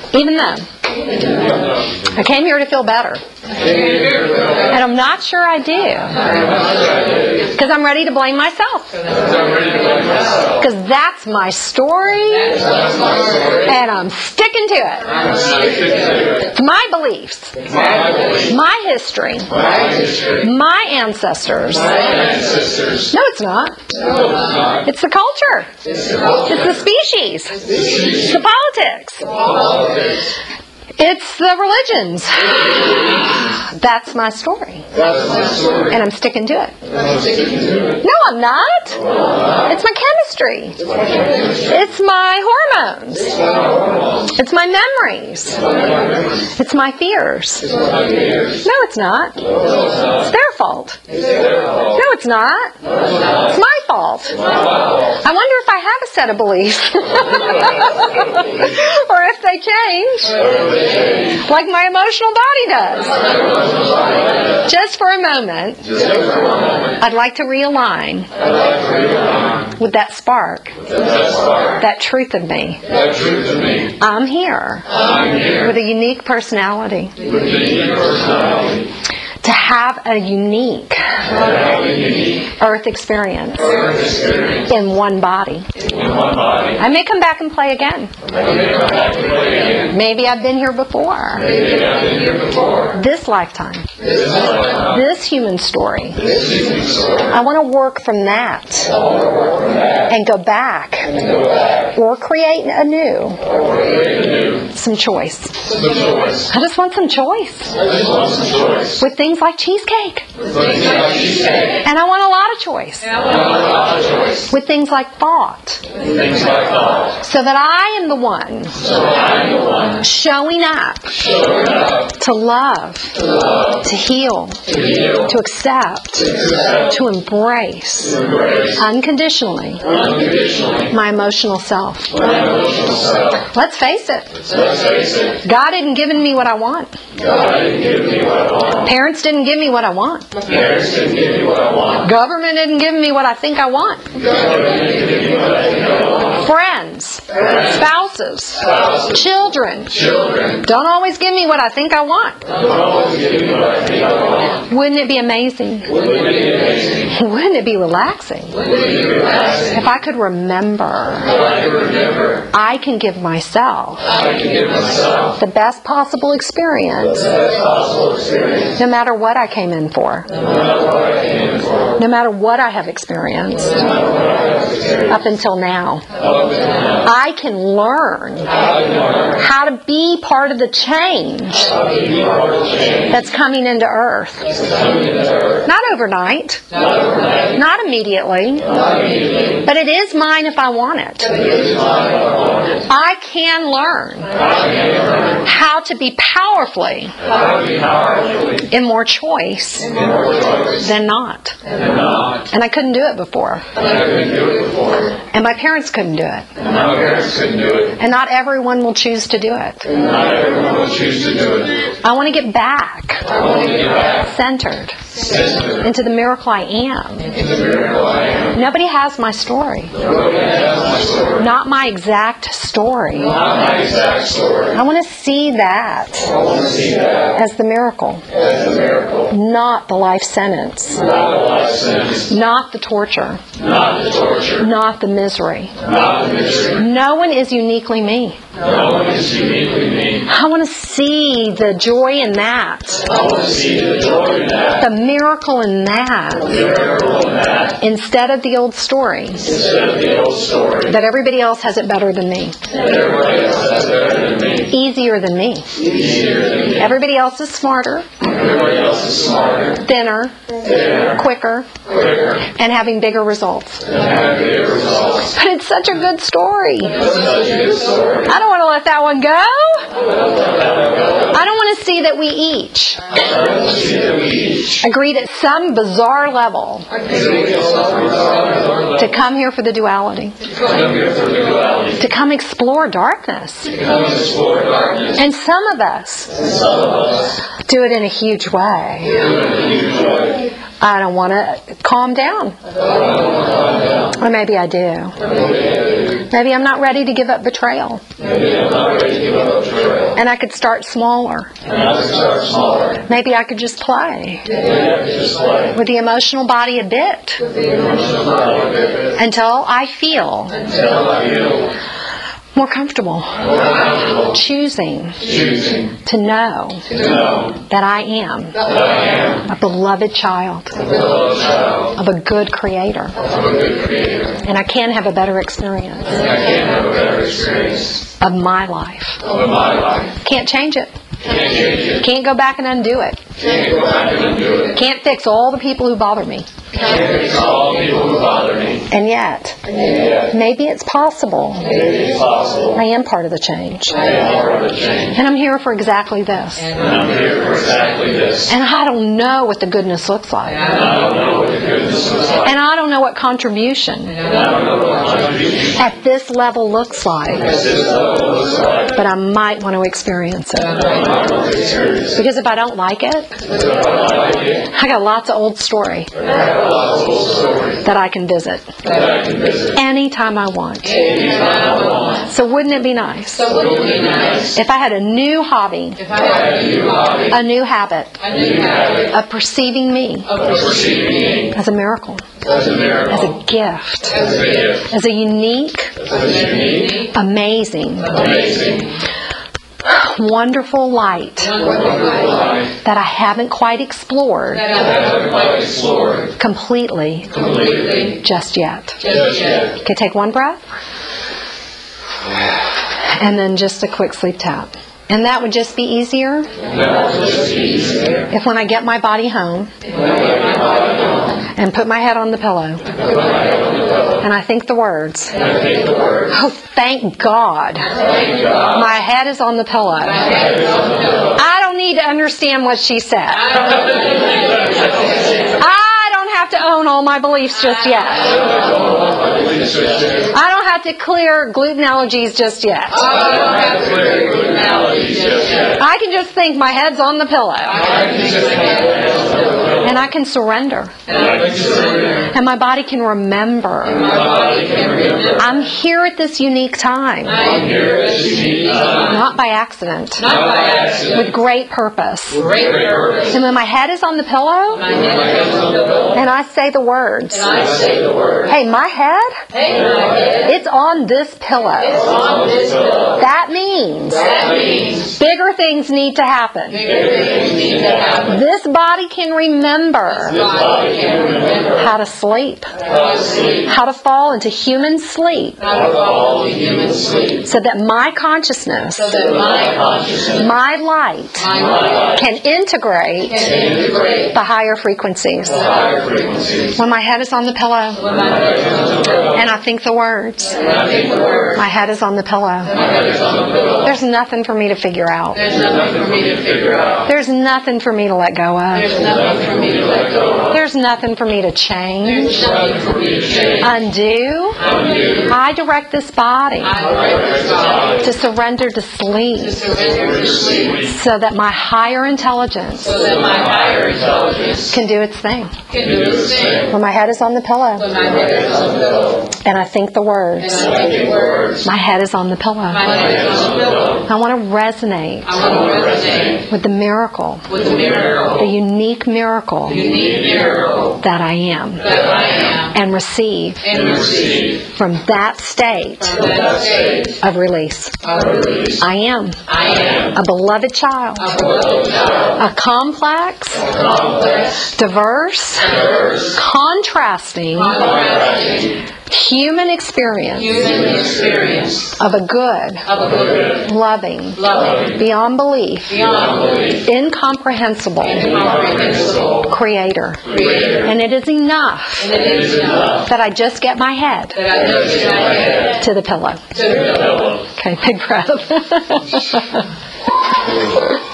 Even though I came here to feel better. And I'm not sure I do. Because I'm ready to blame myself. Because that's my story. And I'm sticking to it. It's my beliefs. My history. My ancestors. No, it's not. It's the culture. It's the species. It's the politics. It's the religions. That's my story. And I'm sticking to it. No, I'm not. It's my chemistry. It's my hormones. It's my memories. It's my fears. No, it's not. It's their fault. No, it's not. It's my fault. I wonder if I have a set of beliefs. Or if they change. Like my emotional body does. Just for a moment, I'd like to realign with that spark, that truth of me. I'm here with a unique personality. To have a unique earth experience in one body. I may come back and play again. Maybe I've been here before. This lifetime. This human story. I want to work from that and go back or create anew some choice. I just want some choice. With things like cheesecake. And I want a lot of choice. With things like thought. So that I am the one showing up to love, to heal, to accept, to embrace unconditionally my emotional self. Let's face it. God isn't giving me what I want. Parents didn't give me what I want. Government isn't giving me what I think I want. Friends, spouses, children don't always give me what I think I want. Wouldn't it be amazing? Wouldn't it be relaxing? If I could remember I can give myself the best possible experience no matter what I came in for. No matter what I have experienced up until now. I can learn how to be part of the change that's coming into Earth. Not overnight. Not immediately. But it is mine if I want it. I can learn how to be powerfully in more choice than not. And I couldn't do it before. And my parents couldn't do it. And not everyone will choose to do it. I want to get back centered into the miracle I am. Nobody has my story. Not my exact story. I want to see that as the miracle. Not the life sentence. Not the torture. Not the misery. No one is uniquely me. I want to see the joy in that. The miracle in that. Instead of the old story. That everybody else has it better than me. Easier than me. Everybody else is smarter. Thinner. Quicker. And having bigger results. But it's such a good story. I don't want to let that one go. I don't want to see that we each agreed at some bizarre level to come here for the duality. To come explore darkness. And some of us do it in a huge way. I don't want to calm down. Or maybe I do. Maybe I'm not ready to give up betrayal. And I could start smaller. Maybe I could just play with the emotional body a bit until I feel more comfortable. Choosing to know that I am a beloved child of a good Creator. And I can have a better experience of my life. Can't change it. Can't go back and undo it. Can't fix all the people who bother me. And yet, maybe it's possible. I am part of the change. And I'm here for exactly this. And I don't know what the goodness looks like. And I don't know what contribution at this level looks like. But I might want to experience it. Because if I don't like it, I got lots of old story that I can visit anytime I want. So wouldn't it be nice if I had a new hobby, a new habit of perceiving me as a miracle, as a gift, as a unique, amazing, wonderful light that I haven't quite explored completely just yet. Okay, take one breath and then just a quick sleep tap. And that would just be easier if when I get my body home and put my head on the pillow and I think the words, oh, thank God my head is on the pillow. I don't need to understand what she said. I don't have to own all my beliefs just yet. I don't have to clear gluten allergies just yet. I can just think my head's on the pillow. And I can surrender. And my body can remember. I'm here at this unique time. Not by accident. With great purpose. And when my head is on the pillow, and I say the words, hey, my head, it's on this pillow. That means bigger things need to happen. This body can remember how to sleep, how to fall into human sleep, so that my consciousness, my light, can integrate the higher frequencies. When my head is on the pillow and I think the words, my head is on the pillow. There's nothing for me to figure out. There's nothing for me to let go of. There's nothing for me to change, undo. I direct this body to surrender to sleep so that my higher intelligence can do its thing. When my head is on the pillow and I think the words, my head is on the pillow. I want to resonate with the miracle, the unique miracle that I am, and receive from that state of release. I am a beloved child, a complex, diverse, contrasting human experience of a good, loving, beyond belief, incomprehensible Creator. And it is enough that I just get my head to the pillow. Okay, big breath.